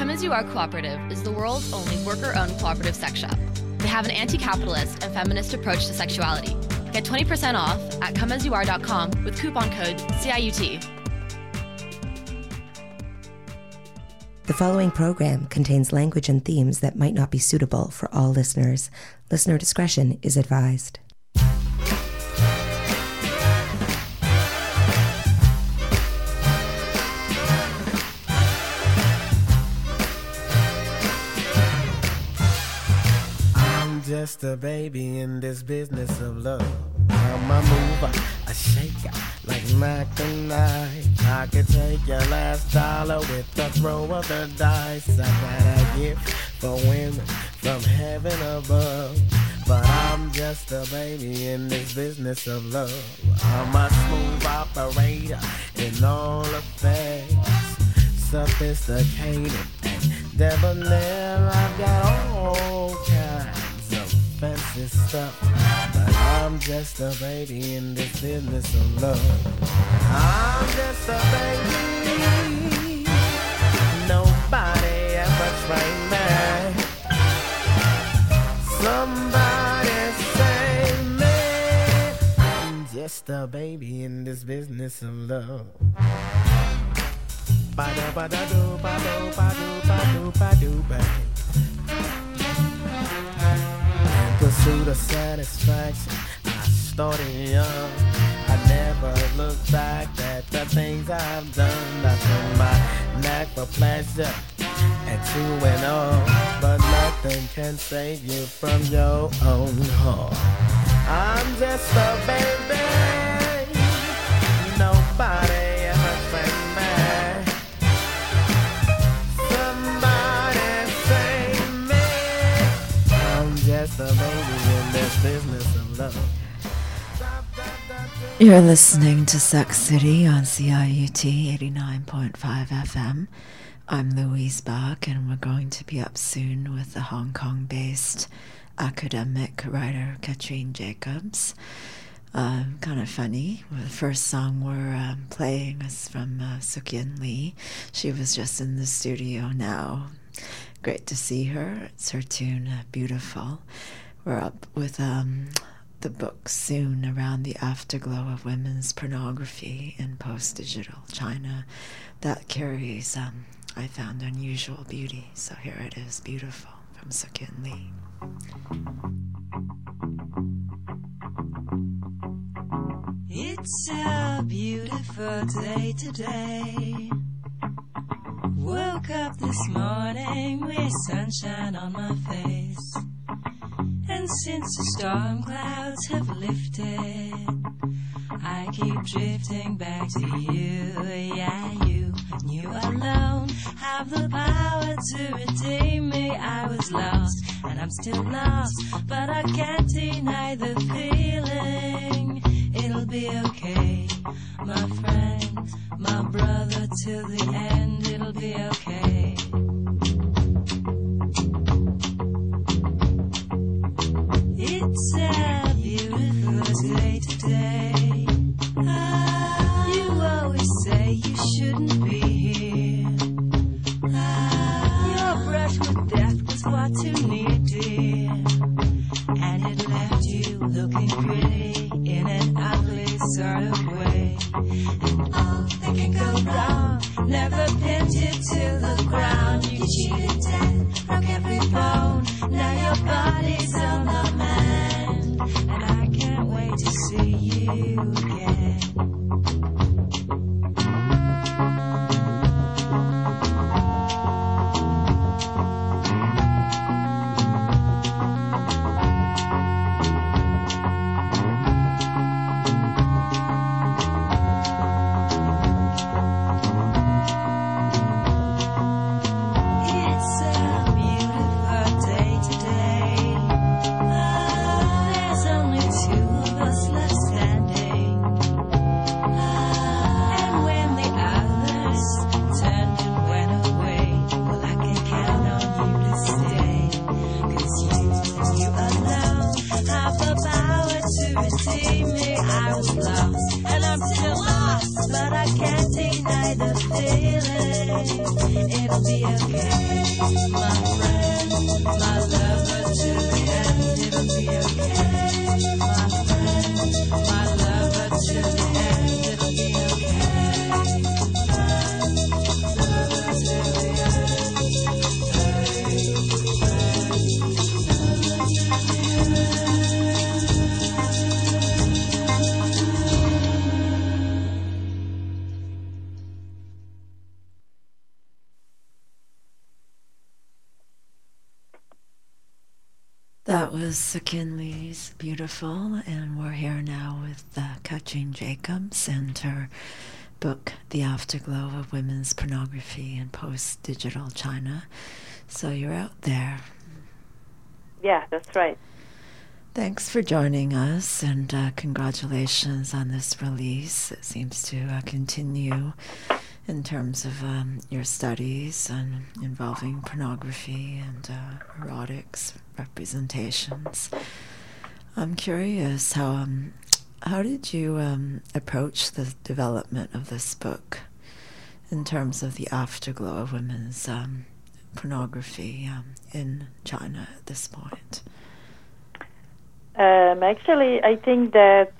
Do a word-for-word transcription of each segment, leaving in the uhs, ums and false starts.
Come As You Are Cooperative is the world's only worker-owned cooperative sex shop. They have an anti-capitalist and feminist approach to sexuality. Get twenty percent off at come as you are dot com with coupon code C I U T. The following program contains language and themes that might not be suitable for all listeners. Listener discretion is advised. Just a baby in this business of love. I'm a mover, a shaker, like Mackinac. I could take your last dollar with the throw of the dice. I got a gift for women from heaven above. But I'm just a baby in this business of love. I'm a smooth operator in all affairs. Sophisticated and debonair. I've got all kinds fancy stuff, but I'm just a baby in this business of love. I'm just a baby, nobody ever trained me. Somebody save me. I'm just a baby in this business of love. Ba-da ba-da-do, ba-do, ba-do, ba-do, ba-do, ba. Pursuit of satisfaction, I started young. I never look back at the things I've done. I turn my knack for pleasure and to and all, but nothing can save you from your own heart. I'm just a baby, nobody ever trained me. Somebody save me. I'm just a baby in this business of love. You're listening to Sex City on C I U T eighty-nine point five F M. I'm Louise Bach, and we're going to be up soon with the Hong Kong-based academic writer Katrine Jacobs. Uh, kind of funny. The first song we're um, playing is from uh, Sukyin Lee. She was just in the studio now. Great to see her. It's her tune, uh, Beautiful. We're up with um, the book soon around the afterglow of women's pornography in post-digital China. That carries, um, I found, unusual beauty. So here it is, Beautiful, from Sukyin Lee. It's a beautiful day today. Woke up this morning with sunshine on my face. And since the storm clouds have lifted, I keep drifting back to you. Yeah, you and you alone have the power to redeem me. I was lost and I'm still lost, but I can't deny the feeling. It'll be okay, my friend, my brother, till the end. It'll be okay. It's a beautiful day today. Ah, you always say you shouldn't be here. Ah, your brush with death was far too near, dear, and it left you looking pretty in an ugly sort of way. And all that can go wrong never pinned you to the ground. You cheated death, broke every bone. Now your body's on the mend, and I can't wait to see you again. It's it'll be okay. My friend, my lover, till the end, it'll be okay. My friend, my lover, till the end, it'll be okay. Lover till the That was Sekin Lee's Beautiful, and we're here now with uh, Kaching Jacobs and her book, The Afterglow of Women's Pornography in Post-Digital China. So you're out there. Yeah, that's right. Thanks for joining us, and uh, congratulations on this release. It seems to uh, continue in terms of um, your studies and involving pornography and uh, erotics representations. I'm curious, how um, how did you um, approach the development of this book in terms of the afterglow of women's um, pornography um, in China at this point? Um, actually, I think that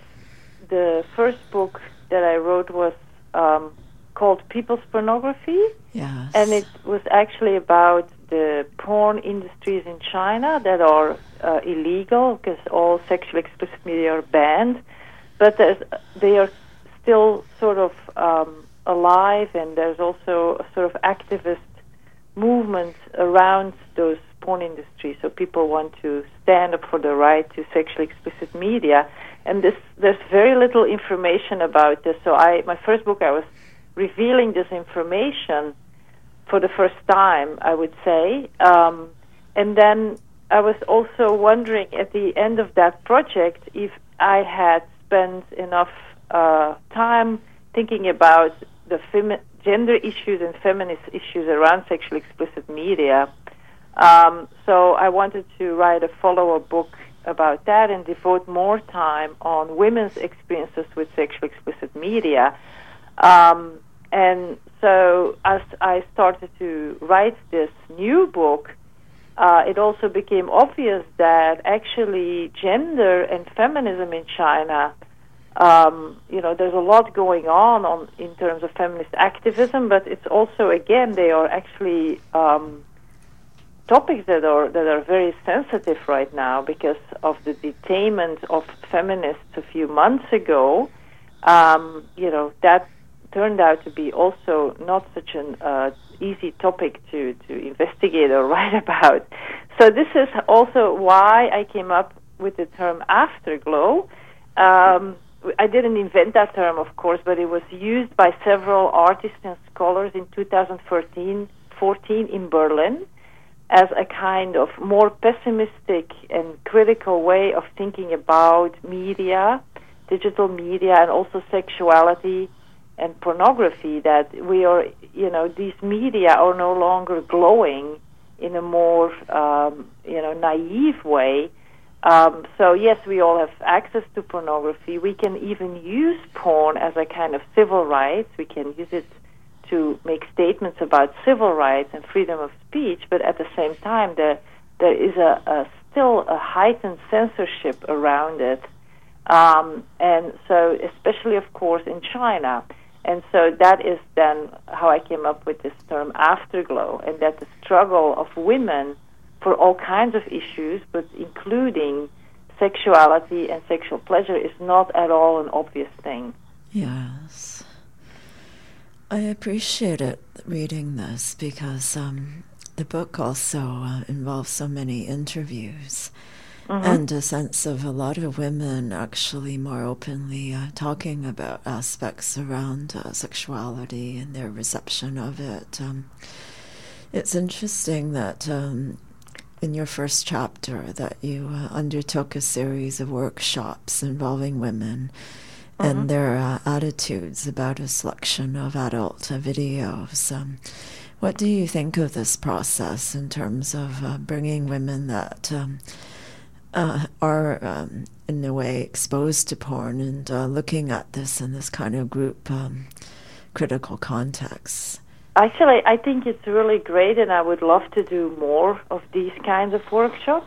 the first book that I wrote was um, called People's Pornography. Yes. And it was actually about the porn industries in China that are uh, illegal because all sexually explicit media are banned. But there's, they are still sort of um, alive, and there's also a sort of activist movement around those porn industries. So people want to stand up for the right to sexually explicit media. And this, there's very little information about this. So I, my first book, I was revealing this information for the first time, I would say. Um, and then I was also wondering at the end of that project if I had spent enough uh, time thinking about the femi- gender issues and feminist issues around sexually explicit media. Um, so I wanted to write a follow-up book about that and devote more time on women's experiences with sexually explicit media. Um, and so as I started to write this new book, uh, it also became obvious that actually gender and feminism in China, um, you know, there's a lot going on, on in terms of feminist activism, but it's also, again, they are actually um, topics that are that are very sensitive right now because of the detainment of feminists a few months ago. Um, you know, that turned out to be also not such an uh, easy topic to, to investigate or write about. So this is also why I came up with the term afterglow. Um, I didn't invent that term, of course, but it was used by several artists and scholars in two thousand fourteen in Berlin as a kind of more pessimistic and critical way of thinking about media, digital media, and also sexuality and pornography, that we are, you know, these media are no longer glowing in a more, um, you know, naive way. Um, so, yes, we all have access to pornography. We can even use porn as a kind of civil rights. We can use it to make statements about civil rights and freedom of speech, but at the same time, there, there is a, a still a heightened censorship around it. Um, and so, especially, of course, in China. And so that is then how I came up with this term afterglow, and that the struggle of women for all kinds of issues, but including sexuality and sexual pleasure, is not at all an obvious thing. Yes. I appreciate it reading this because um, the book also uh, involves so many interviews. Mm-hmm. And a sense of a lot of women actually more openly uh, talking about aspects around uh, sexuality and their reception of it. Um, it's interesting that um, in your first chapter that you uh, undertook a series of workshops involving women mm-hmm. and their uh, attitudes about a selection of adult uh, videos. Um, what do you think of this process in terms of uh, bringing women that Um, Uh, are um, in a way exposed to porn and uh, looking at this in this kind of group um, critical context actually, I think it's really great, and I would love to do more of these kinds of workshops.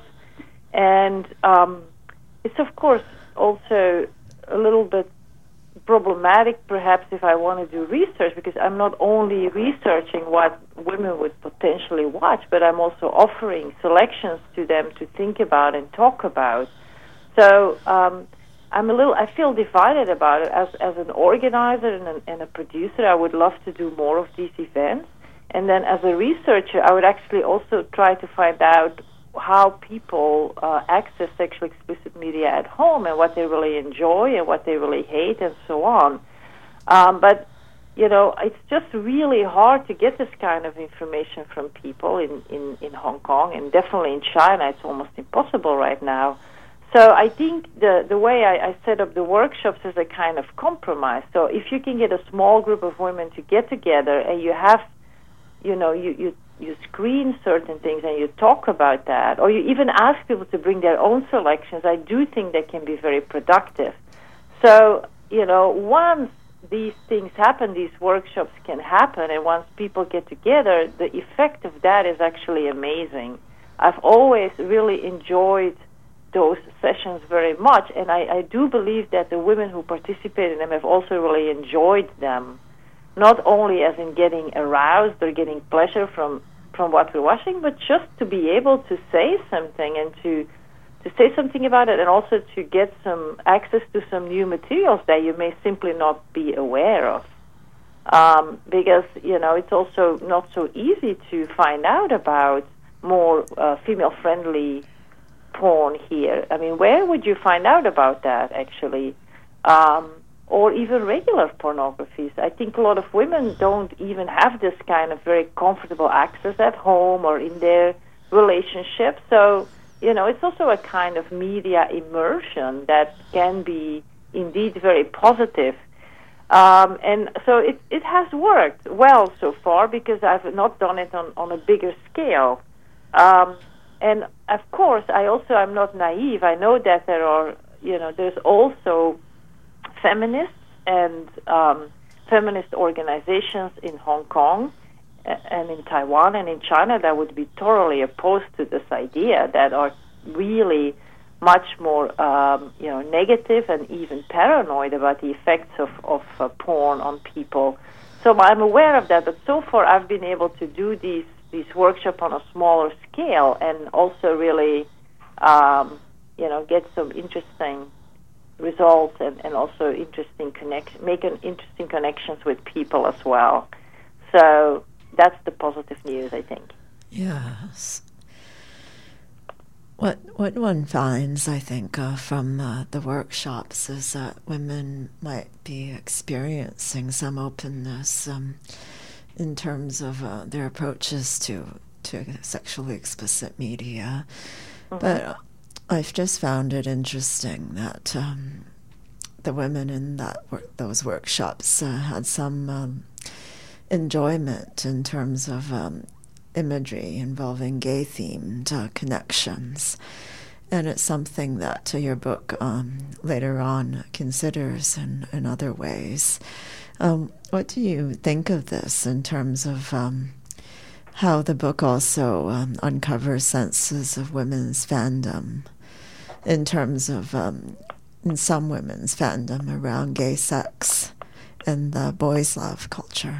And um, it's, of course, also a little bit problematic, perhaps, if I want to do research, because I'm not only researching what women would potentially watch, but I'm also offering selections to them to think about and talk about. So um, I'm a little, I feel divided about it. As as an organizer and, an, and a producer, I would love to do more of these events. And then as a researcher, I would actually also try to find out how people uh, access sexually explicit media at home and what they really enjoy and what they really hate and so on. Um, but, you know, it's just really hard to get this kind of information from people in, in, in Hong Kong, and definitely in China it's almost impossible right now. So I think the, the way I, I set up the workshops is a kind of compromise. So if you can get a small group of women to get together and you have, you know, you, you you screen certain things and you talk about that, or you even ask people to bring their own selections, I do think that can be very productive. So, you know, once these things happen, these workshops can happen, and once people get together, the effect of that is actually amazing. I've always really enjoyed those sessions very much, and I, I do believe that the women who participate in them have also really enjoyed them. Not only as in getting aroused or getting pleasure from, from what we're watching, but just to be able to say something and to to say something about it, and also to get some access to some new materials that you may simply not be aware of. Um, because, you know, it's also not so easy to find out about more uh, female-friendly porn here. I mean, where would you find out about that, actually? Um or even regular pornographies. I think a lot of women don't even have this kind of very comfortable access at home or in their relationship. So, you know, it's also a kind of media immersion that can be indeed very positive. Um, and so it, it has worked well so far, because I've not done it on, on a bigger scale. Um, and, of course, I also am not naive. I know that there are, you know, there's also feminists and um, feminist organizations in Hong Kong and in Taiwan and in China that would be totally opposed to this idea, that are really much more um, you know, negative and even paranoid about the effects of, of uh, porn on people. So I'm aware of that, but so far I've been able to do these, these workshops on a smaller scale and also really um, you know, get some interesting results and, and also interesting connection, make an interesting connections with people as well. So that's the positive news, I think. Yes. What what one finds, I think, uh, from uh, the workshops is that women might be experiencing some openness um, in terms of uh, their approaches to to sexually explicit media, mm-hmm. but I've just found it interesting that um, the women in that wor- those workshops uh, had some um, enjoyment in terms of um, imagery involving gay-themed uh, connections. And it's something that uh, your book um, later on considers in, in other ways. Um, what do you think of this in terms of um, how the book also um, uncovers senses of women's fandom, in terms of um, in some women's fandom around gay sex and the boys' love culture?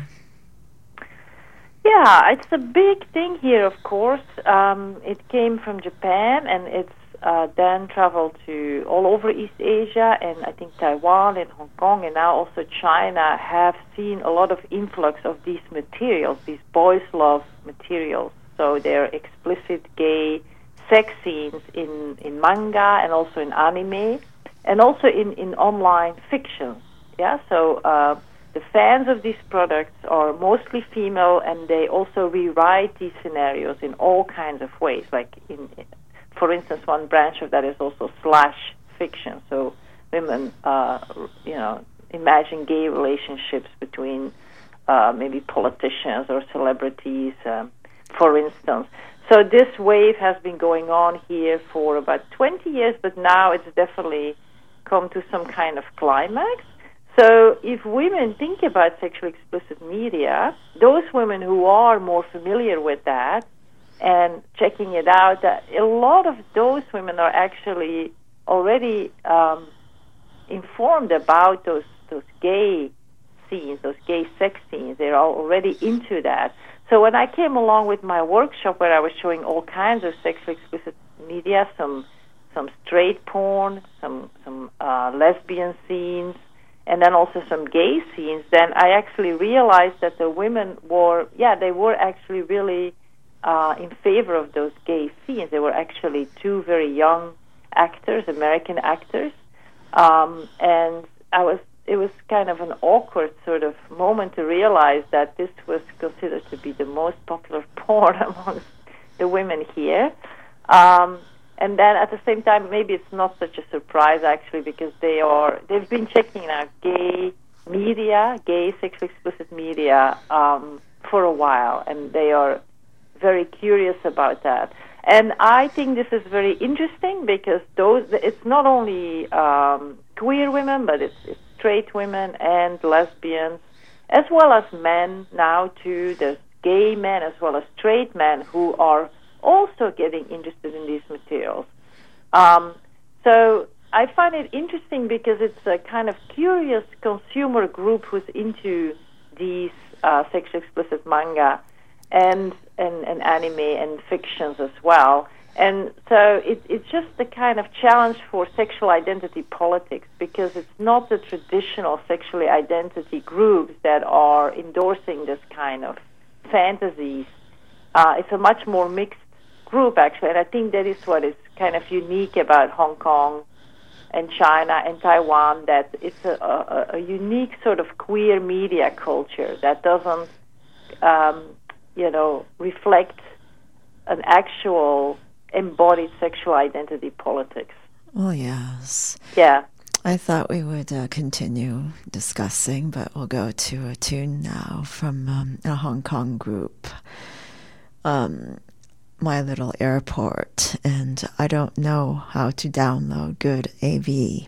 Yeah, it's a big thing here, of course. Um, it came from Japan, and it's uh, then traveled to all over East Asia, and I think Taiwan and Hong Kong, and now also China have seen a lot of influx of these materials, these boys' love materials. So they're explicit gay sex scenes in, in manga and also in anime, and also in, in online fiction. Yeah, so uh, the fans of these products are mostly female, and they also rewrite these scenarios in all kinds of ways. Like, in, for instance, one branch of that is also slash fiction. So women, uh, you know, imagine gay relationships between uh, maybe politicians or celebrities, um, for instance. So this wave has been going on here for about twenty years, but now it's definitely come to some kind of climax. So if women think about sexually explicit media, those women who are more familiar with that and checking it out, that a lot of those women are actually already um, informed about those those gay scenes, those gay sex scenes. They're already into that. So when I came along with my workshop where I was showing all kinds of sexually explicit media, some some straight porn, some some uh, lesbian scenes, and then also some gay scenes, then I actually realized that the women were, yeah, they were actually really uh, in favor of those gay scenes. They were actually two very young actors, American actors, um, and I was. It was kind of an awkward sort of moment to realize that this was considered to be the most popular porn amongst the women here. Um, and then at the same time, maybe it's not such a surprise actually, because they are they've been checking out gay media, gay sexually explicit media um, for a while, and they are very curious about that. And I think this is very interesting because those it's not only um, queer women, but it's, it's straight women and lesbians, as well as men now too. There's gay men as well as straight men who are also getting interested in these materials. Um, so I find it interesting because it's a kind of curious consumer group who's into these uh, sexually explicit manga and, and, and anime and fictions as well. And so it, it's just the kind of challenge for sexual identity politics, because it's not the traditional sexually identity groups that are endorsing this kind of fantasies. Uh, it's a much more mixed group, actually, and I think that is what is kind of unique about Hong Kong and China and Taiwan, that it's a, a, a unique sort of queer media culture that doesn't, um, you know, reflect an actual embodied sexual identity politics. Well, yes. Yeah. I thought we would uh, continue discussing, but we'll go to a tune now from um, a Hong Kong group, um, My Little Airport, and I don't know how to download good A V.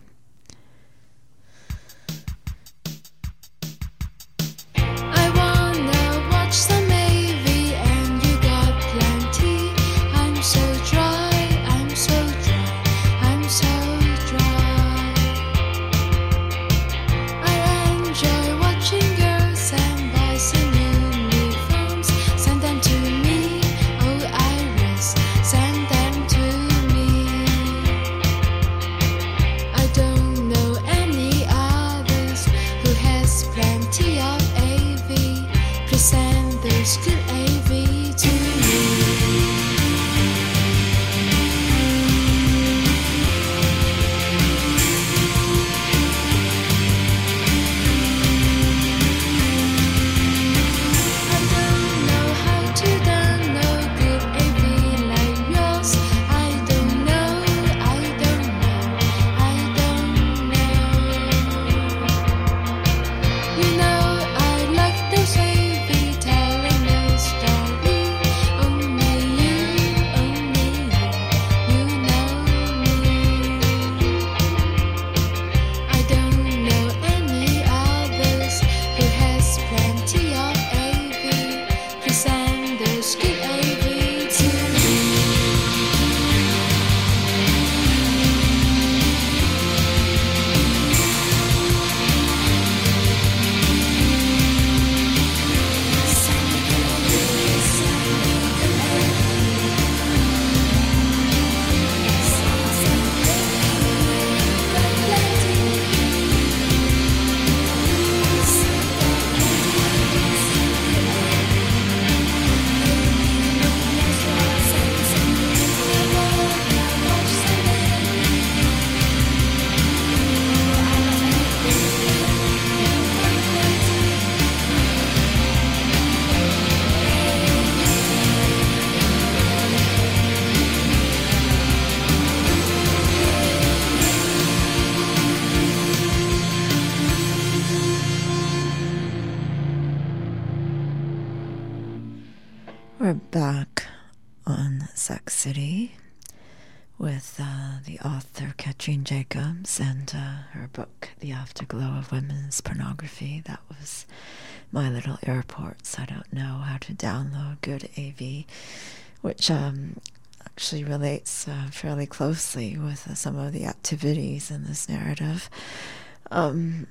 We're back on Sex City with uh, the author Katrine Jacobs and uh, her book, The Afterglow of Women's Pornography. That was my little airports. I don't know how to download good A V, which um, actually relates uh, fairly closely with uh, some of the activities in this narrative. Um,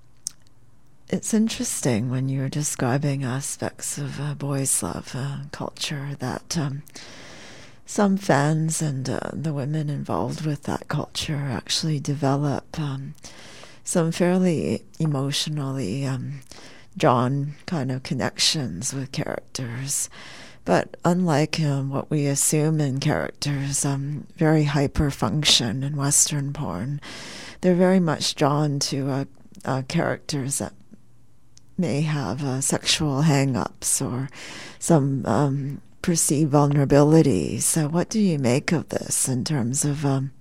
it's interesting when you're describing aspects of uh, boys' love uh, culture that um, some fans and uh, the women involved with that culture actually develop um, some fairly emotionally um, drawn kind of connections with characters. But unlike um, what we assume in characters, um, very hyper-function in Western porn, they're very much drawn to uh, uh, characters that may have uh, sexual hang-ups or some um, perceived vulnerability. So what do you make of this in terms of um,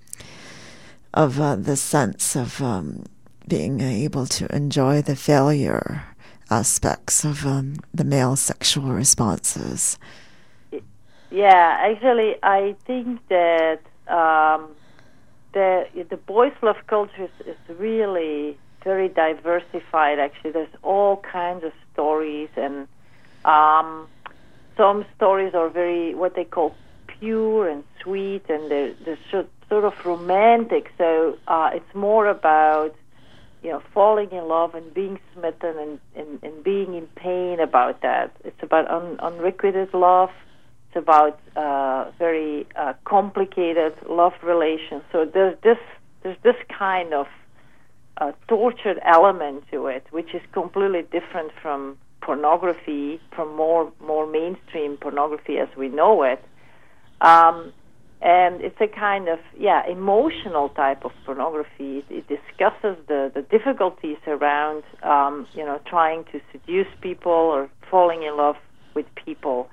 of uh, the sense of um, being able to enjoy the failure aspects of um, the male sexual responses? Yeah, actually, I think that um, the the boys' love culture is, is really very diversified. Actually, there's all kinds of stories, and um, some stories are very what they call pure and sweet, and they're, they're sort of romantic. So uh, it's more about, you know, falling in love and being smitten and, and, and being in pain about that. It's about un, unrequited love. It's about uh, very uh, complicated love relations. So there's this there's this kind of uh, tortured element to it, which is completely different from pornography, from more more mainstream pornography as we know it. Um, And it's a kind of, yeah, emotional type of pornography. It, it discusses the, the difficulties around, um, you know, trying to seduce people or falling in love with people.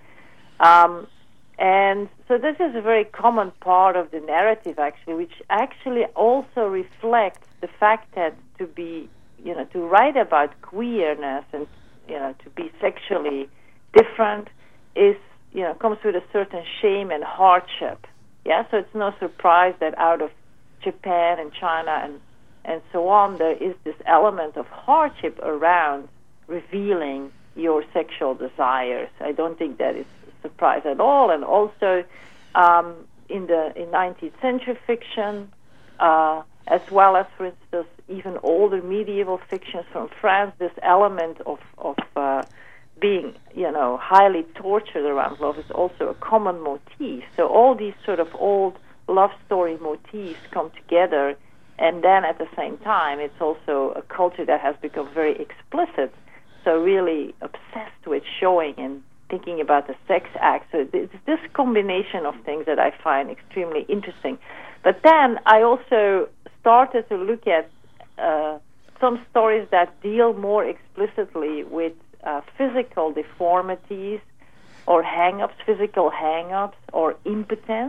Um, and so this is a very common part of the narrative, actually, which actually also reflects the fact that to be, you know, to write about queerness and, you know, to be sexually different is, you know, comes with a certain shame and hardship. Yeah, so it's no surprise that out of Japan and China and, and so on, there is this element of hardship around revealing your sexual desires. I don't think that is a surprise at all. And also um, in the in nineteenth century fiction, uh, as well as, for instance, even older medieval fictions from France, this element of, of uh, being, you know, highly tortured around love is also a common motif. So all these sort of old love story motifs come together, and then at the same time, it's also a culture that has become very explicit, so really obsessed with showing and thinking about the sex act. So it's this combination of things that I find extremely interesting. But then I also started to look at uh, some stories that deal more explicitly with Uh, physical deformities or hang-ups, physical hang-ups or impotence.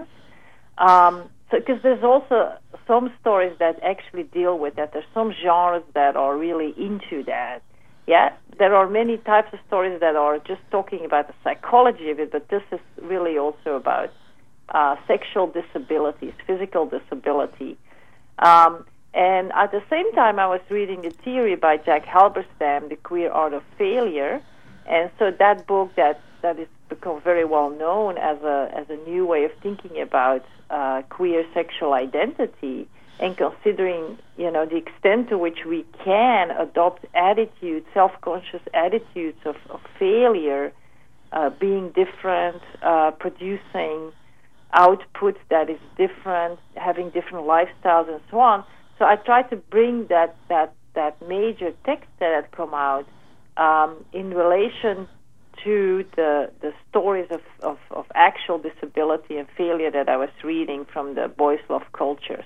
Um, so, because there's also some stories that actually deal with that. There's some genres that are really into that. Yeah, there are many types of stories that are just talking about the psychology of it, but this is really also about uh, sexual disabilities, physical disability. Um, And at the same time, I was reading the theory by Jack Halberstam, The Queer Art of Failure, and so that book that that has become very well known as a as a new way of thinking about uh, queer sexual identity, and considering, you know, the extent to which we can adopt attitudes, self-conscious attitudes of, of failure, uh, being different, uh, producing output that is different, having different lifestyles, and so on. So I tried to bring that, that, that major text that had come out um, in relation to the the stories of, of, of actual disability and failure that I was reading from the boys' love cultures.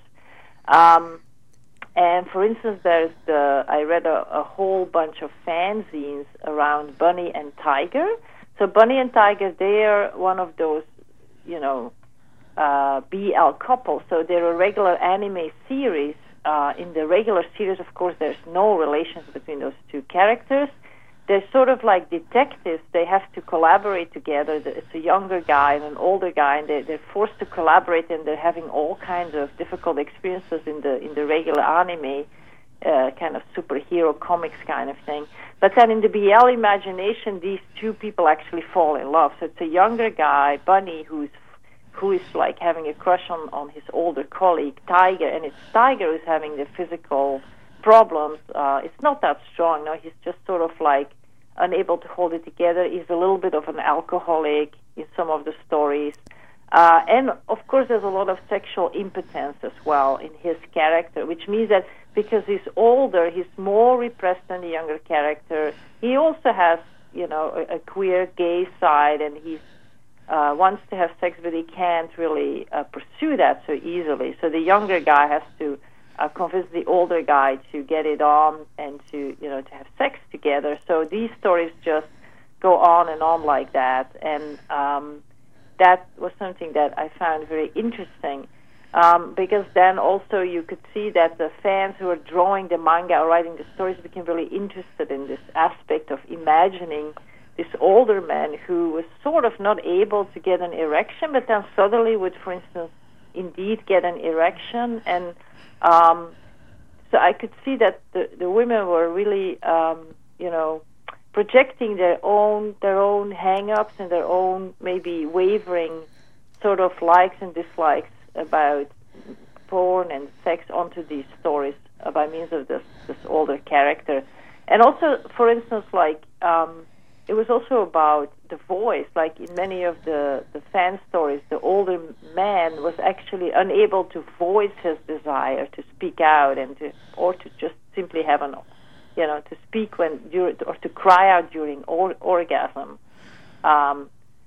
Um, and for instance, there's the I read a, a whole bunch of fanzines around Bunny and Tiger. So Bunny and Tiger, they are one of those, you know, uh, B L couples. So they're a regular anime series. Uh, in the regular series, of course, there's no relations between those two characters, they're sort of like detectives. They have to collaborate together. It's a younger guy and an older guy, and they're, they're forced to collaborate, and they're having all kinds of difficult experiences in the in the regular anime, uh, kind of superhero comics kind of thing. But then in the B L imagination, these two people actually fall in love. So it's a younger guy, Bunny, who's who is like having a crush on, on his older colleague, Tiger, and it's Tiger who's having the physical problems. Uh, it's not that strong. No, he's just sort of like unable to hold it together. He's a little bit of an alcoholic in some of the stories. Uh, and, of course, there's a lot of sexual impotence as well in his character, which means that because he's older, he's more repressed than the younger character. He also has, you know, a, a queer gay side, and he's uh, wants to have sex, but he can't really uh, pursue that so easily. So the younger guy has to uh, convince the older guy to get it on and to, you know, to have sex together. So these stories just go on and on like that, and um, that was something that I found very interesting, um, because then also you could see that the fans who were drawing the manga or writing the stories became really interested in this aspect of imagining this older man who was sort of not able to get an erection, but then suddenly would, for instance, indeed get an erection. And um, so I could see that the, the women were really, um, you know, projecting their own their own hang-ups and their own maybe wavering sort of likes and dislikes about porn and sex onto these stories uh, by means of this this older character. And also, for instance, like um, it was also about the voice. Like in many of the, the fan stories, the older man was actually unable to voice his desire to speak out and to or to just simply have an you know, to speak when, or to cry out during or, orgasm. Um,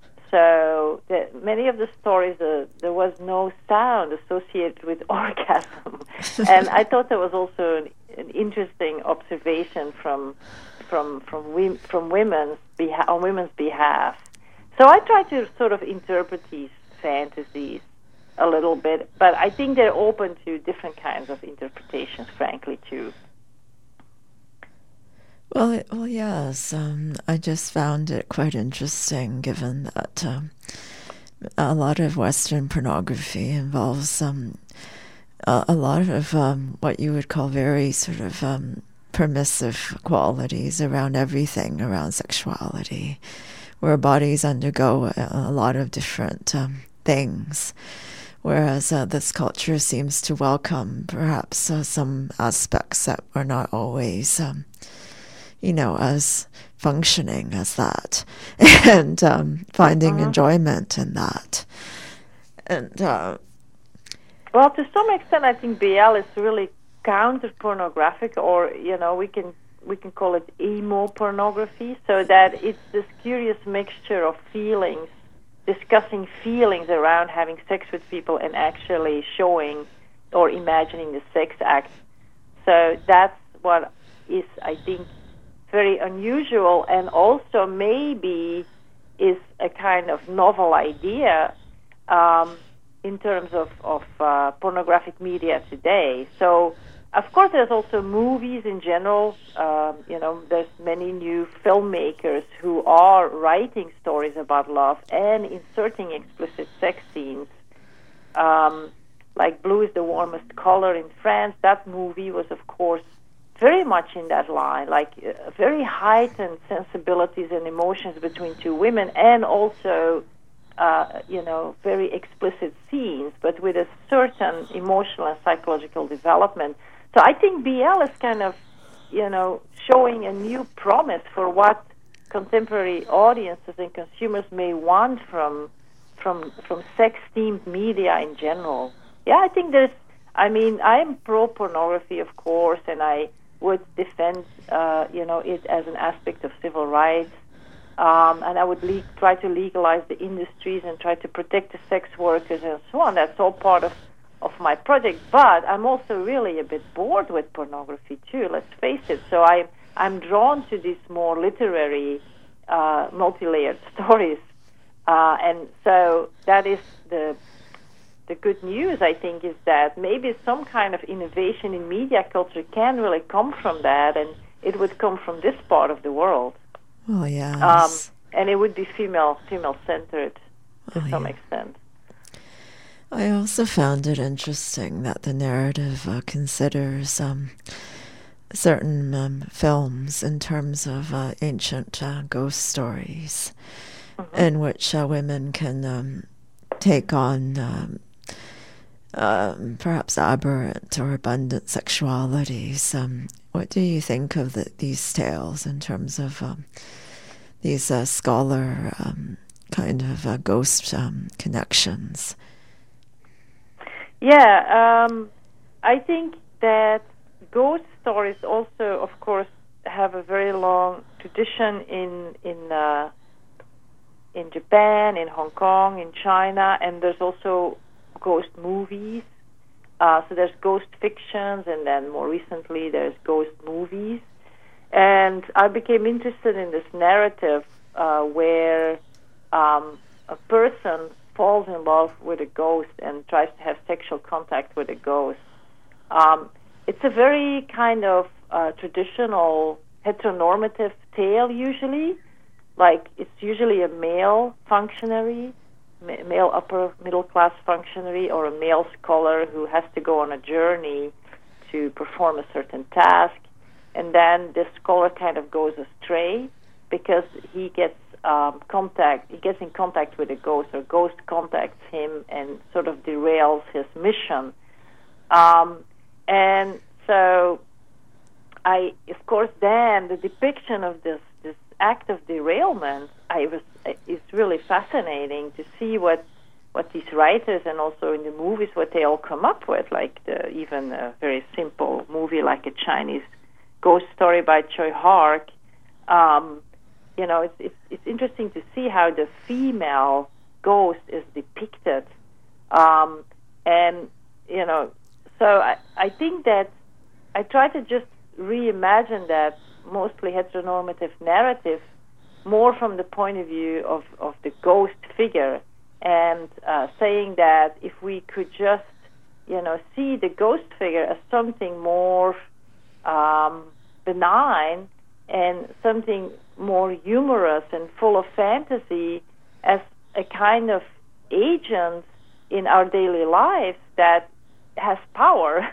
so the, many of the stories, uh, there was no sound associated with orgasm. And I thought that was also an, an interesting observation from from from, we, from women's beha- on women's behalf. So I try to sort of interpret these fantasies a little bit, but I think they're open to different kinds of interpretations, frankly, too. Well, it, well, yes. Um, I just found it quite interesting, given that um, a lot of Western pornography involves um, a, a lot of um, what you would call very sort of um, permissive qualities around everything, around sexuality, where bodies undergo a, a lot of different um, things. Whereas uh, this culture seems to welcome perhaps uh, some aspects that were not always Um, you know, as functioning as that, and um, finding uh-huh. enjoyment in that. And uh, well, to some extent, I think B L is really counter-pornographic, or you know, we can we can call it emo pornography. So that it's this curious mixture of feelings, discussing feelings around having sex with people, and actually showing or imagining the sex act. So that's what is, I think, very unusual, and also maybe is a kind of novel idea um, in terms of, of uh, pornographic media today. So, of course, there's also movies in general. Um, you know, there's many new filmmakers who are writing stories about love and inserting explicit sex scenes. Um, like Blue is the Warmest Color in France. That movie was, of course, very much in that line, like uh, very heightened sensibilities and emotions between two women, and also, uh, you know, very explicit scenes, but with a certain emotional and psychological development. So I think B L is kind of, you know, showing a new promise for what contemporary audiences and consumers may want from from from sex-themed media in general. Yeah, I think there's, I mean, I'm pro-pornography, of course, and I would defend, uh, you know, it as an aspect of civil rights, um, and I would le- try to legalize the industries and try to protect the sex workers and so on. That's all part of, of my project. But I'm also really a bit bored with pornography too. Let's face it. So I I'm drawn to these more literary, uh, multi-layered stories, uh, and so that is the. The good news, I think, is that maybe some kind of innovation in media culture can really come from that, and it would come from this part of the world. Well, yes. Um, and it would be female female centered to Oh, some yeah. extent. I also found it interesting that the narrative uh, considers um, certain um, films in terms of uh, ancient uh, ghost stories, mm-hmm. in which uh, women can um, take on um, um, perhaps aberrant or abundant sexualities. Um, what do you think of the, these tales in terms of um, these uh, scholar um, kind of uh, ghost um, connections? Yeah, um, I think that ghost stories also, of course, have a very long tradition in in uh, in Japan, in Hong Kong, in China, and there's also ghost movies. Uh, so there's ghost fictions, and then more recently there's ghost movies. And I became interested in this narrative uh, where um, a person falls in love with a ghost and tries to have sexual contact with a ghost. Um, it's a very kind of uh, traditional heteronormative tale usually. Like, it's usually a male functionary, ma- male upper middle class functionary, or a male scholar who has to go on a journey to perform a certain task. And then the scholar kind of goes astray because he gets um, contact, he gets in contact with a ghost, or ghost contacts him and sort of derails his mission. Um, and so, I, of course, then the depiction of this this act of derailment, I was, it's really fascinating to see what what these writers, and also in the movies, what they all come up with. Like the, even a very simple movie like a Chinese ghost story by Choi Hark. Um, you know, it's, it's it's interesting to see how the female ghost is depicted, um, and you know, so I I think that I try to just reimagine that mostly heteronormative narrative more from the point of view of, of the ghost figure, and uh, saying that if we could just, you know, see the ghost figure as something more um, benign and something more humorous and full of fantasy, as a kind of agent in our daily lives that has power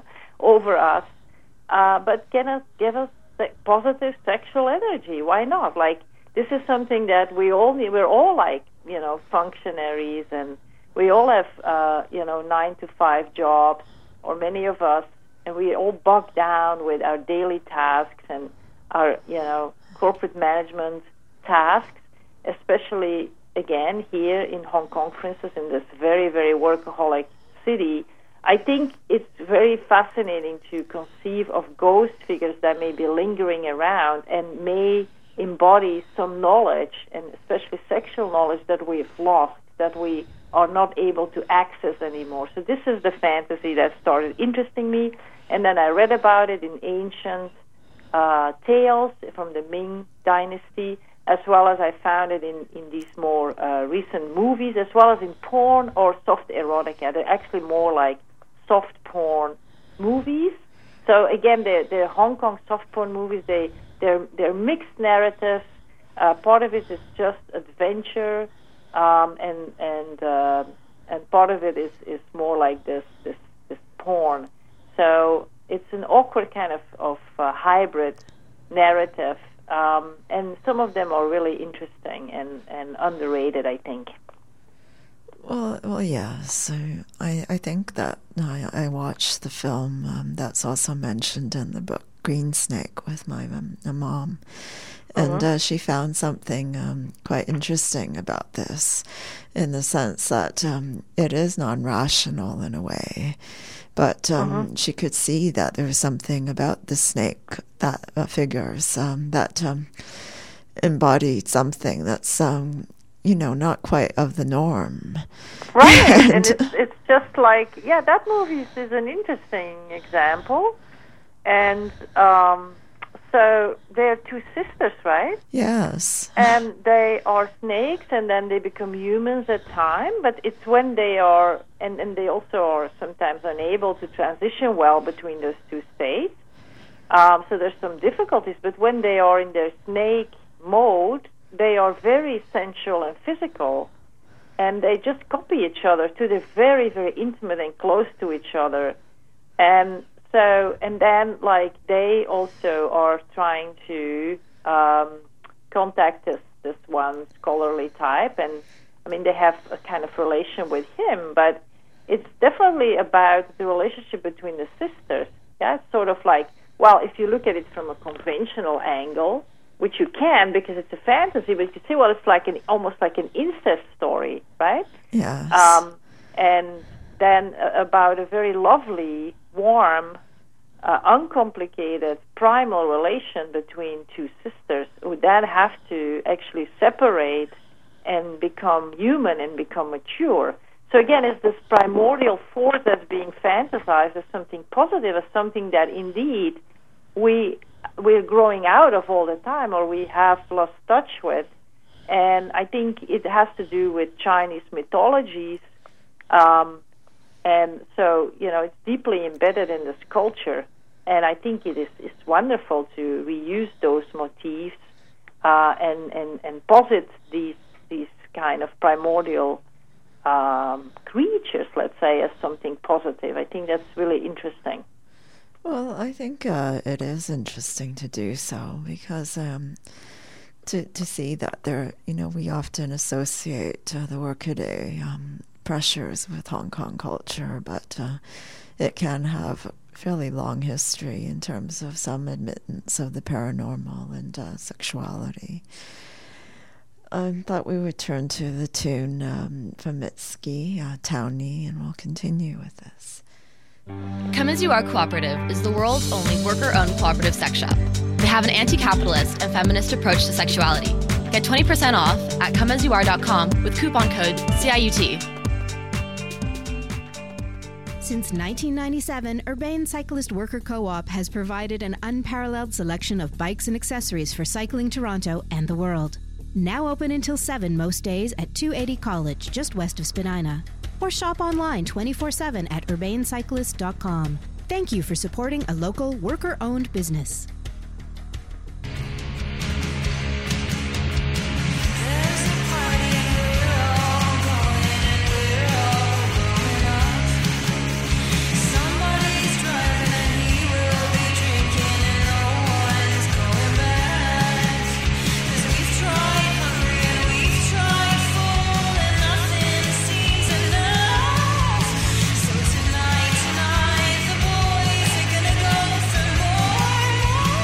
over us, uh, but can us, give us positive sexual energy. Why not? Like, this is something that we all need. We're all like, you know, functionaries, and we all have, uh, you know, nine to five jobs, or many of us, and we all bogged down with our daily tasks and our, you know, corporate management tasks, especially, again, here in Hong Kong, for instance, in this very, very workaholic city. I think it's very fascinating to conceive of ghost figures that may be lingering around and may embody some knowledge, and especially sexual knowledge, that we've lost, that we are not able to access anymore. So this is the fantasy that started interesting me, and then I read about it in ancient uh, tales from the Ming Dynasty, as well as I found it in, in these more uh, recent movies, as well as in porn or soft erotica. They're actually more like soft porn movies. So again, the the Hong Kong soft porn movies, they they're they're mixed narratives. Uh, part of it is just adventure, um, and and uh, and part of it is, is more like this this this porn. So it's an awkward kind of of uh, hybrid narrative, um, and some of them are really interesting and, and underrated, I think. Well, well, yeah. So I, I think that I, I watched the film um, that's also mentioned in the book Green Snake with my um, mom, and uh, she found something um, quite interesting about this, in the sense that um, it is non-rational in a way, but um, uh-huh. she could see that there was something about the snake that uh, figures um, that um, embodied something that's um, you know, not quite of the norm. Right, and, and it's, it's just like, yeah, that movie is an interesting example. And um, so they're two sisters, right? Yes. And they are snakes, and then they become humans at time, but it's when they are, and, and they also are sometimes unable to transition well between those two states. Um, so there's some difficulties, but when they are in their snake mode, they are very sensual and physical, and they just copy each other to the very, very intimate and close to each other. And so, and then, like, they also are trying to um, contact this, this one scholarly type, and, I mean, they have a kind of relation with him, but it's definitely about the relationship between the sisters. Yeah, it's sort of like, well, if you look at it from a conventional angle, which you can because it's a fantasy, but you see, well, it's like an almost like an incest story, right? Yes. Um, and then uh, about a very lovely, warm, uh, uncomplicated, primal relation between two sisters who then have to actually separate and become human and become mature. So again, it's this primordial force that's being fantasized as something positive, as something that indeed we we're growing out of all the time, or we have lost touch with. And I think it has to do with Chinese mythologies. Um, and so, you know, it's deeply embedded in this culture. And I think it is it's wonderful to reuse those motifs uh, and, and, and posit these, these kind of primordial um, creatures, let's say, as something positive. I think that's really interesting. Well, I think uh, it is interesting to do so because um, to to see that there, you know, we often associate uh, the workaday um, pressures with Hong Kong culture, but uh, it can have a fairly long history in terms of some admittance of the paranormal and uh, sexuality. I thought we would turn to the tune um, from Mitski, uh, Townie, and we'll continue with this. Come As You Are Cooperative is the world's only worker-owned cooperative sex shop. They have an anti-capitalist and feminist approach to sexuality. Get twenty percent off at come as you are dot com with coupon code C I U T. Since nineteen ninety-seven, Urbane Cyclist Worker Co-op has provided an unparalleled selection of bikes and accessories for cycling Toronto and the world. Now open until seven most days at two eighty College, just west of Spadina. Or shop online twenty-four seven at urbane cyclist dot com. Thank you for supporting a local worker-owned business. Tonight, tonight, the boys are gonna go for more.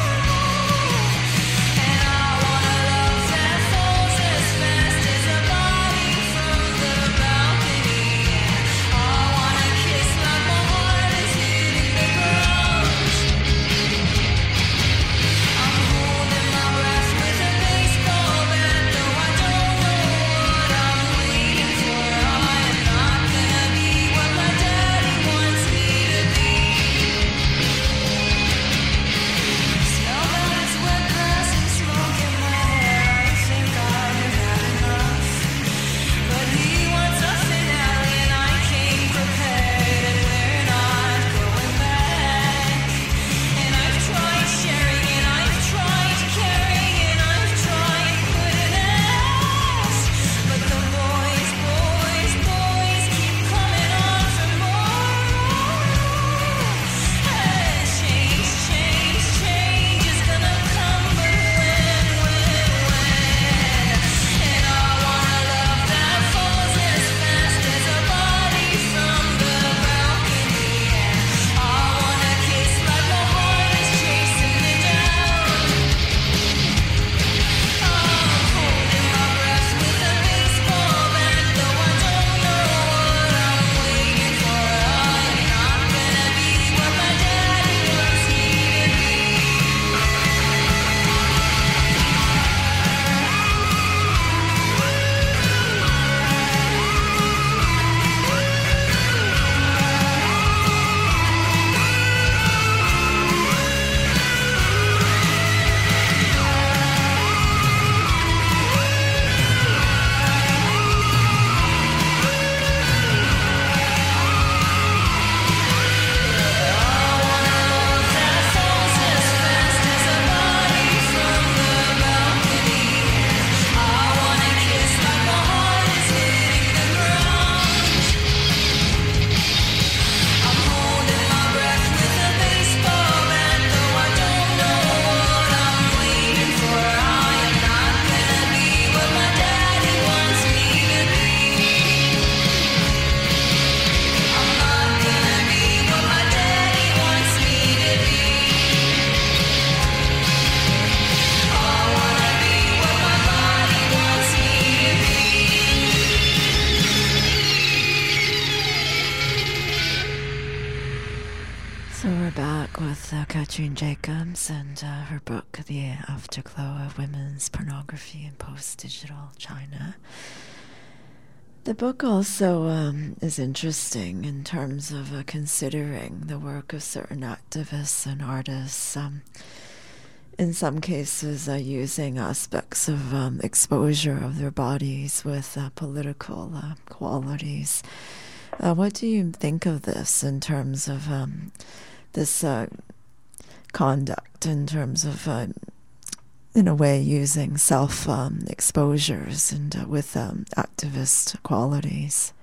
with uh, Katrin Jacobs and uh, her book, The Afterglow of Women's Pornography in Post-Digital China. The book also um, is interesting in terms of uh, considering the work of certain activists and artists, um, in some cases uh, using aspects of um, exposure of their bodies with uh, political uh, qualities. Uh, what do you think of this in terms of um, this uh, conduct, in terms of, uh, in a way, using self-exposures um, and uh, with um, activist qualities?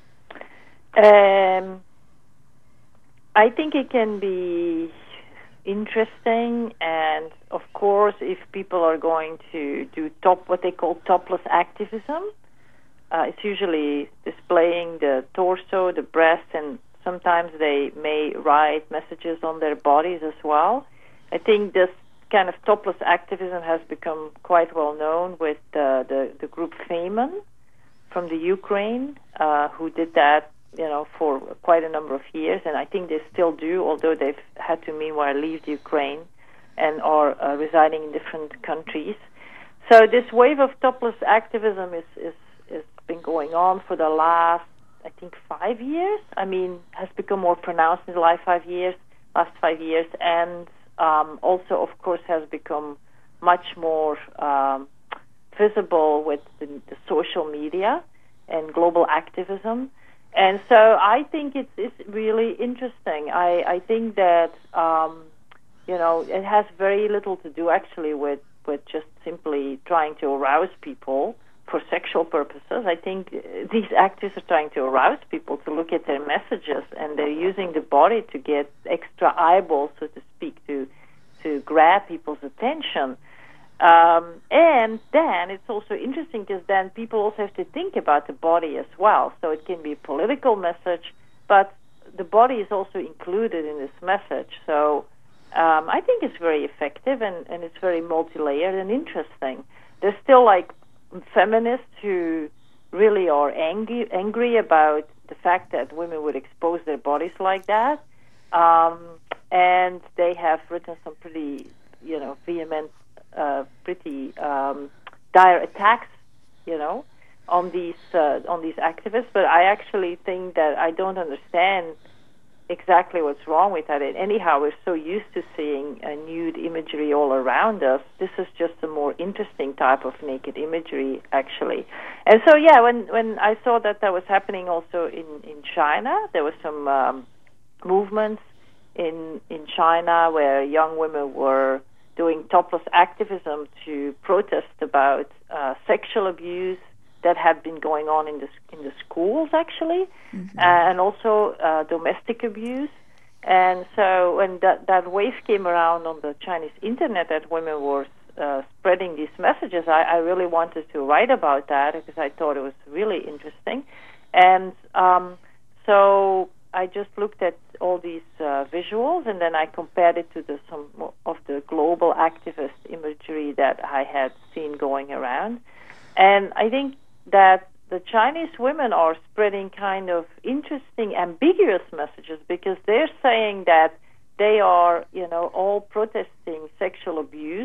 Um, I think it can be interesting, and of course, if people are going to do top, what they call topless activism, uh, it's usually displaying the torso, the breast, and sometimes they may write messages on their bodies as well. I think this kind of topless activism has become quite well known with uh, the the group Femen from the Ukraine, uh, who did that, you know, for quite a number of years, and I think they still do, although they've had to meanwhile leave the Ukraine and are uh, residing in different countries. So this wave of topless activism is is is been going on for the last, I think, five years. I mean, has become more pronounced in the last five years, last five years, and um, also, of course, has become much more um, visible with the, the social media and global activism. And so I think it's, it's really interesting. I, I think that, um, you know, it has very little to do actually with, with just simply trying to arouse people for sexual purposes. I think these activists are trying to arouse people to look at their messages, and they're using the body to get extra eyeballs, so to speak, to, to grab people's attention. Um, and then it's also interesting because then people also have to think about the body as well. So it can be a political message, but the body is also included in this message. So um, I think it's very effective, and, and it's very multi-layered and interesting. There's still like feminists who really are angry, angry about the fact that women would expose their bodies like that. Um, and they have written some pretty, you know, vehement Uh, pretty um, dire attacks, you know, on these uh, on these activists. But I actually think that I don't understand exactly what's wrong with that. And anyhow, we're so used to seeing uh, nude imagery all around us. This is just a more interesting type of naked imagery, actually. And so, yeah, when when I saw that that was happening also in, in China, there was some um, movements in in China where young women were doing topless activism to protest about uh, sexual abuse that had been going on in the in the schools, actually, mm-hmm. uh, and also uh, domestic abuse. And so when that that wave came around on the Chinese internet, that women were uh, spreading these messages, I, I really wanted to write about that because I thought it was really interesting. And um, so I just looked at all these uh, visuals, and then I compared it to the, some of the global activist imagery that I had seen going around. And I think that the Chinese women are spreading kind of interesting, ambiguous messages, because they're saying that they are, you know, all protesting sexual abuse,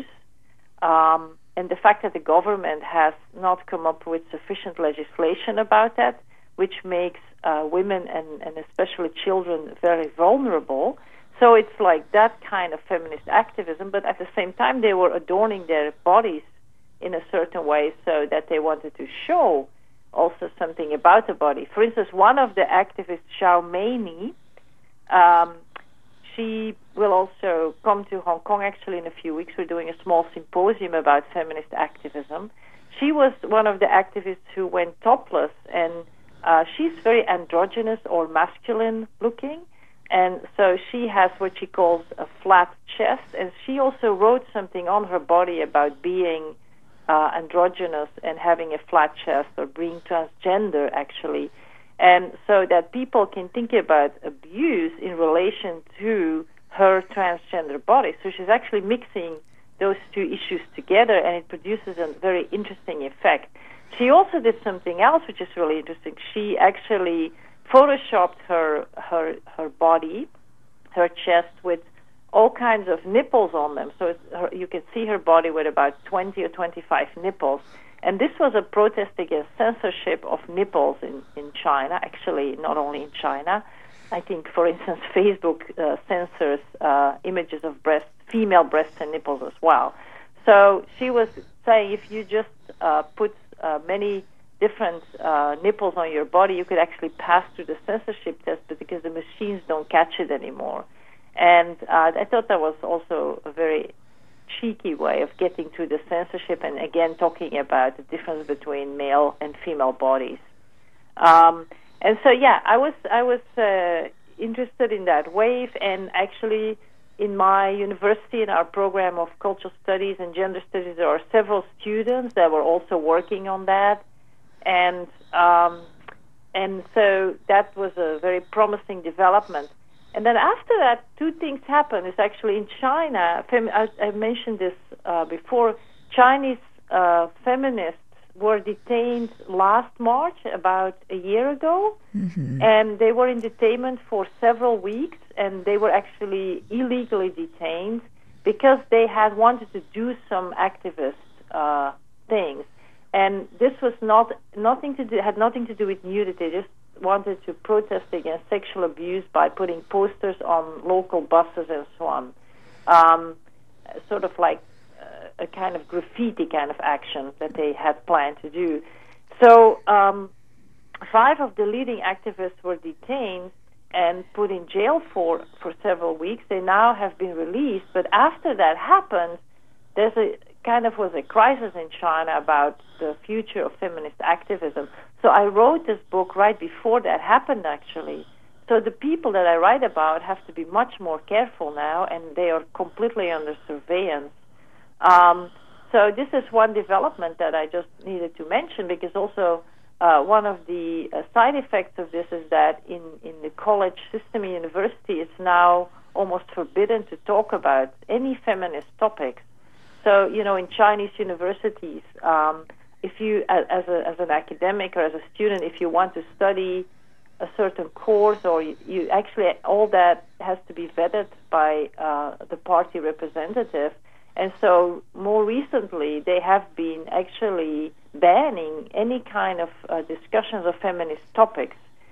um, and the fact that the government has not come up with sufficient legislation about that, which makes uh, women and, and especially children very vulnerable. So it's like that kind of feminist activism, but at the same time they were adorning their bodies in a certain way so that they wanted to show also something about the body. For instance, one of the activists, Xiao Meini, um, she will also come to Hong Kong actually in a few weeks. We're doing a small symposium about feminist activism. She was one of the activists who went topless, and uh, she's very androgynous or masculine looking, and so she has what she calls a flat chest, and she also wrote something on her body about being uh, androgynous and having a flat chest, or being transgender actually, and so that people can think about abuse in relation to her transgender body. So she's actually mixing those two issues together, and it produces a very interesting effect. She also did something else which is really interesting. She actually photoshopped her her her body, her chest, with all kinds of nipples on them. So it's, her, you can see her body with about twenty or twenty-five nipples. And this was a protest against censorship of nipples in, in China, actually not only in China. I think, for instance, Facebook uh, censors uh, images of breasts, female breasts and nipples as well. So she was saying if you just uh, put uh, many different uh, nipples on your body, you could actually pass through the censorship test, but because the machines don't catch it anymore. And uh, I thought that was also a very cheeky way of getting through the censorship, and again talking about the difference between male and female bodies. Um, and so, yeah, I was I was uh, interested in that wave, and actually in my university, in our program of cultural studies and gender studies, there are several students that were also working on that, and um, and so that was a very promising development. And then after that, two things happened. It's actually in China, fem- I, I mentioned this uh, before, Chinese uh, feminists were detained last March, about a year ago, mm-hmm. and they were in detainment for several weeks, and they were actually illegally detained because they had wanted to do some activist uh, things. And this was not nothing to do, had nothing to do with nudity, just wanted to protest against sexual abuse by putting posters on local buses and so on. Um, sort of like uh, a kind of graffiti kind of action that they had planned to do. So um, five of the leading activists were detained and put in jail for, for several weeks. They now have been released, but after that happened, there's a kind of was a crisis in China about the future of feminist activism. So I wrote this book right before that happened, actually. So the people that I write about have to be much more careful now, and they are completely under surveillance. Um, so this is one development that I just needed to mention, because also uh, one of the uh, side effects of this is that in, in the college system in university, it's now almost forbidden to talk about any feminist topics. So, you know, in Chinese universities, um, if you, as a, as an academic or as a student, if you want to study a certain course, or you, you actually, all that has to be vetted by uh, the party representative. And so more recently, they have been actually banning any kind of uh, discussions of feminist topics.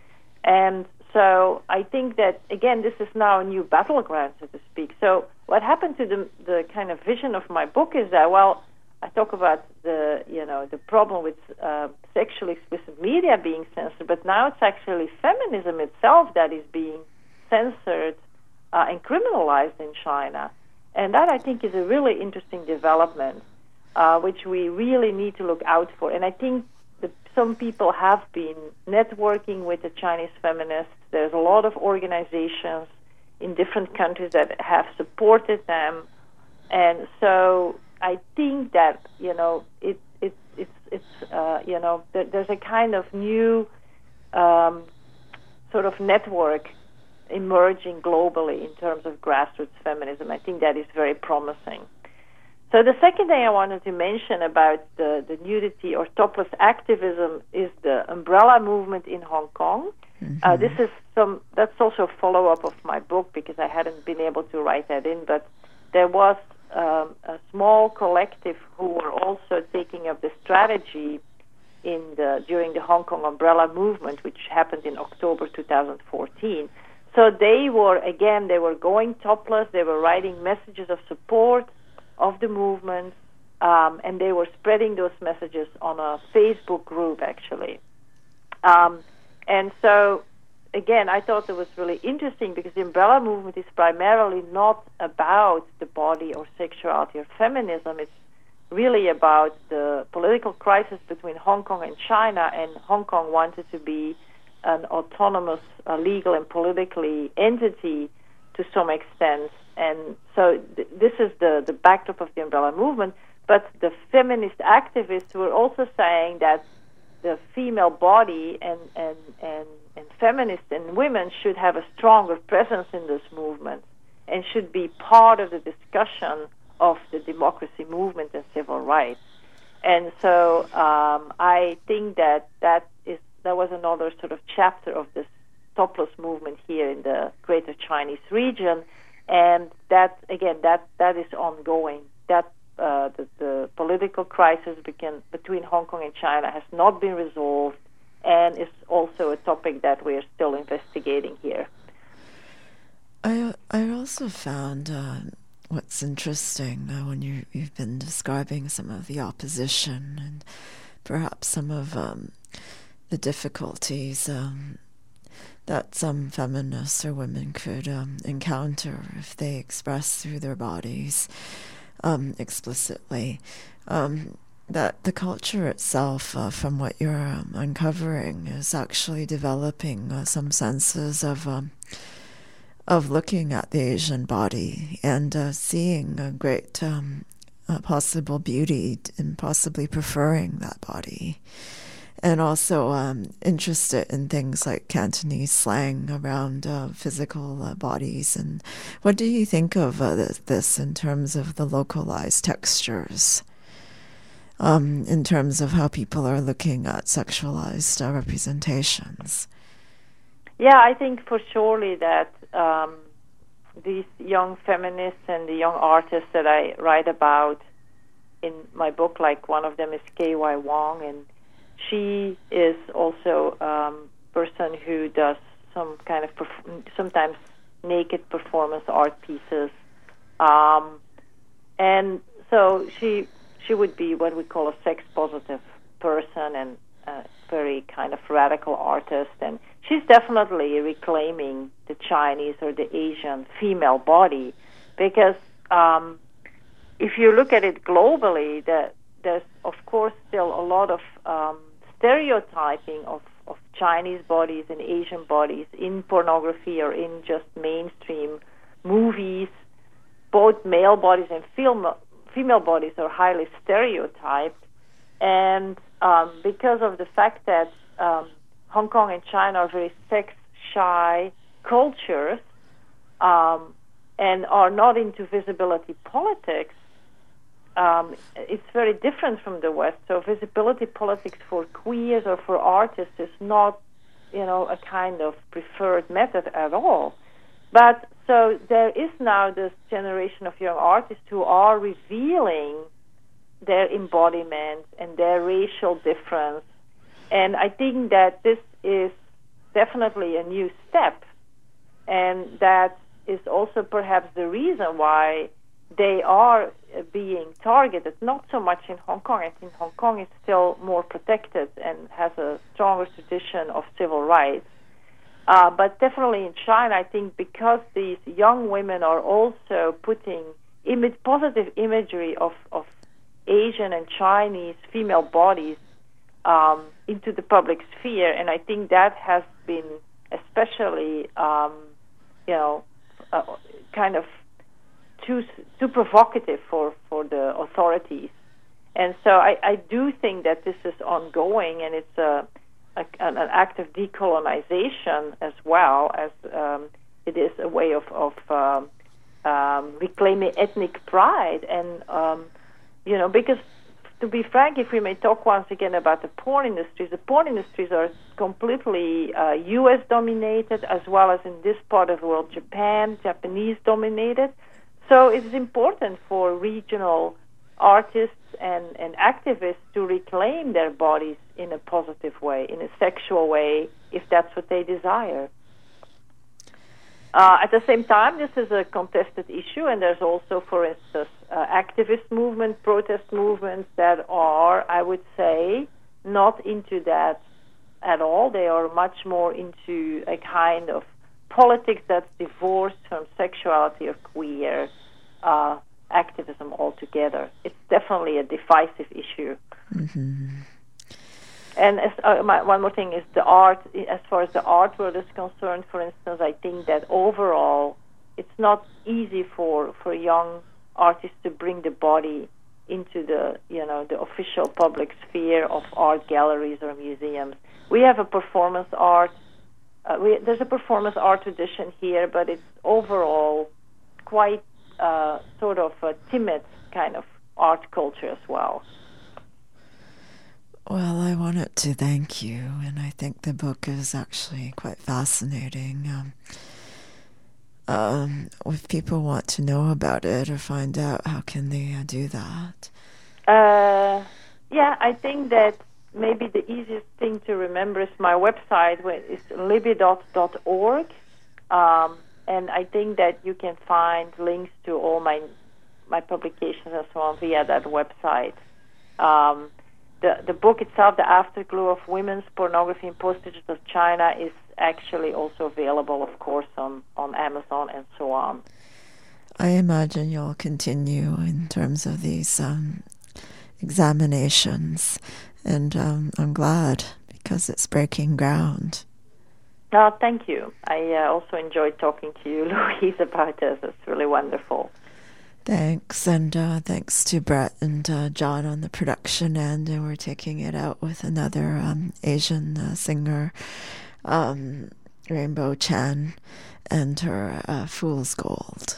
And so I think that, again, this is now a new battleground, so to speak. So what happened to the, the kind of vision of my book is that, well, I talk about the, you know, the problem with uh, sexually explicit media being censored, but now it's actually feminism itself that is being censored uh, and criminalized in China. And that, I think, is a really interesting development, uh, which we really need to look out for. And I think that some people have been networking with the Chinese feminists. There's a lot of organizations in different countries that have supported them. And so I think that, you know, it, it, it's, it's uh, you know, th- there's a kind of new um, sort of network emerging globally in terms of grassroots feminism. I think that is very promising. So the second thing I wanted to mention about the, the nudity or topless activism is the umbrella movement in Hong Kong. Mm-hmm. Uh, this is some, that's also a follow-up of my book, because I hadn't been able to write that in, but there was um, a small collective who were also taking up the strategy in the during the Hong Kong umbrella movement, which happened in October two thousand fourteen. So they were, again, they were going topless, they were writing messages of support of the movement, um, and they were spreading those messages on a Facebook group, actually. Um, and so, again, I thought it was really interesting, because the umbrella movement is primarily not about the body or sexuality or feminism. It's really about the political crisis between Hong Kong and China, and Hong Kong wanted to be an autonomous, uh, legal and politically entity to some extent. And so th- this is the, the backdrop of the umbrella movement. But the feminist activists were also saying that the female body and, and, and, and feminists and women should have a stronger presence in this movement and should be part of the discussion of the democracy movement and civil rights. And so um, I think that that is that was another sort of chapter of this topless movement here in the Greater Chinese region. And that, again, that, that is ongoing. That uh, the, the political crisis begin, between Hong Kong and China has not been resolved, and is also a topic that we are still investigating here. I I also found uh, what's interesting uh, when you you've been describing some of the opposition and perhaps some of um, the difficulties um, that some feminists or women could um, encounter if they express through their bodies um, explicitly. Um, that the culture itself, uh, from what you're um, uncovering, is actually developing uh, some senses of um, of looking at the Asian body and uh, seeing a great um, uh, possible beauty and possibly preferring that body. And also um, interested in things like Cantonese slang around uh, physical uh, bodies. And what do you think of uh, this, this in terms of the localized textures, um, in terms of how people are looking at sexualized uh, representations? Yeah, I think for surely that um, these young feminists and the young artists that I write about in my book, like one of them is K Y Wong, and she is also a um, person who does some kind of perf- sometimes naked performance art pieces, um, and so she she would be what we call a sex positive person and a very kind of radical artist, and she's definitely reclaiming the Chinese or the Asian female body, because um, if you look at it globally, that there's of course still a lot of um, stereotyping of, of Chinese bodies and Asian bodies in pornography or in just mainstream movies. Both male bodies and female female bodies are highly stereotyped, and um, because of the fact that um, Hong Kong and China are very sex-shy cultures um, and are not into visibility politics, um, it's very different from the West. So visibility politics for queers or for artists is not, you know, a kind of preferred method at all. But so there is now this generation of young artists who are revealing their embodiment and their racial difference. And I think that this is definitely a new step, and that is also perhaps the reason why they are being targeted, not so much in Hong Kong. I think Hong Kong is still more protected and has a stronger tradition of civil rights. Uh, but definitely in China, I think because these young women are also putting image, positive imagery of, of Asian and Chinese female bodies um, into the public sphere, and I think that has been especially, um, you know, uh, kind of too too provocative for, for the authorities. And so I, I do think that this is ongoing, and it's a, a an act of decolonization as well as um, it is a way of, of um, um, reclaiming ethnic pride. And, um, you know, because to be frank, if we may talk once again about the porn industries, the porn industries are completely uh, U S dominated, as well as in this part of the world, Japan, Japanese dominated. So it's important for regional artists and, and activists to reclaim their bodies in a positive way, in a sexual way, if that's what they desire. Uh, at the same time, this is a contested issue, and there's also, for instance, uh, activist movement, protest movements that are, I would say, not into that at all. They are much more into a kind of politics that's divorced from sexuality or queer uh, activism altogether. It's definitely a divisive issue. Mm-hmm. And as, uh, my, one more thing is the art. As far as the art world is concerned, for instance, I think that overall it's not easy for, for young artists to bring the body into the, you know, the official public sphere of art galleries or museums. We have a performance art. Uh, we, there's a performance art tradition here, but it's overall quite uh, sort of a timid kind of art culture as well. Well, I wanted to thank you, and I think the book is actually quite fascinating. Um, Um, if people want to know about it or find out, how can they uh, do that? Uh, yeah, I think that maybe the easiest thing to remember is my website, which is libidot dot org. Um, and I think that you can find links to all my my publications and so on via that website. Um, the the book itself, The Afterglow of Women's Pornography in Post-Digital China, is actually also available, of course, on, on Amazon and so on. I imagine you'll continue in terms of these um, examinations, and um, I'm glad because it's breaking ground. Oh, thank you. I uh, also enjoyed talking to you, Louise, about this. It's really wonderful. Thanks, and uh, thanks to Brett and uh, John on the production end, and we're taking it out with another um, Asian uh, singer, um, Rainbow Chan, and her uh, Fool's Gold.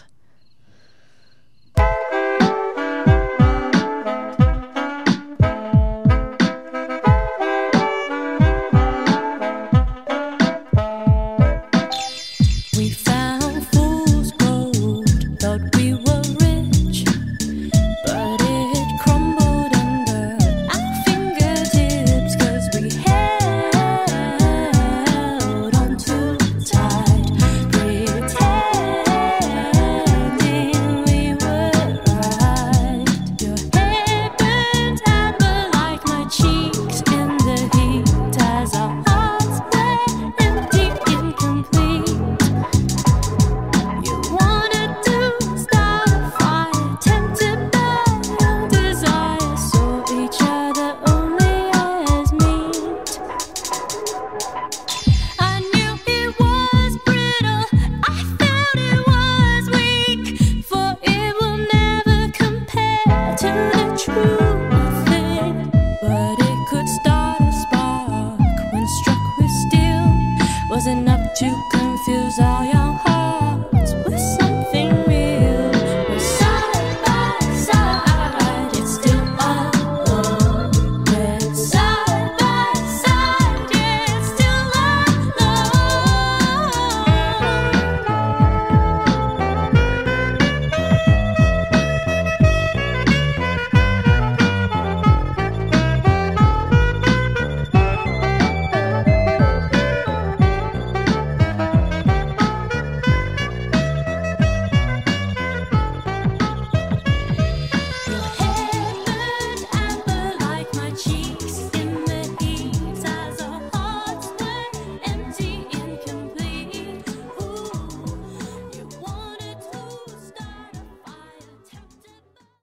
Enough to confuse all your